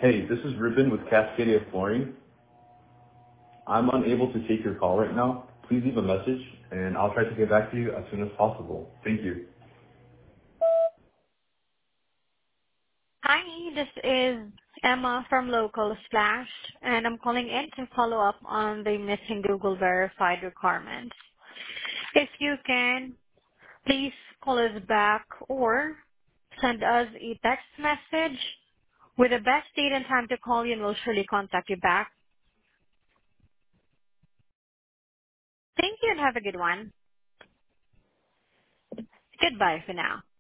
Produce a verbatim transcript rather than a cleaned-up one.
Hey, this is Ruben with Cascadia Flooring. I'm unable to take your call right now. Please leave a message, and I'll try to get back to you as soon as possible. Thank you. Hi, this is Emma from Local Splash, and I'm calling in to follow up on the missing Google verified requirements. If you can, please call us back or send us a text message with the best date and time to call you, and we'll surely contact you back. Thank you and have a good one. Goodbye for now.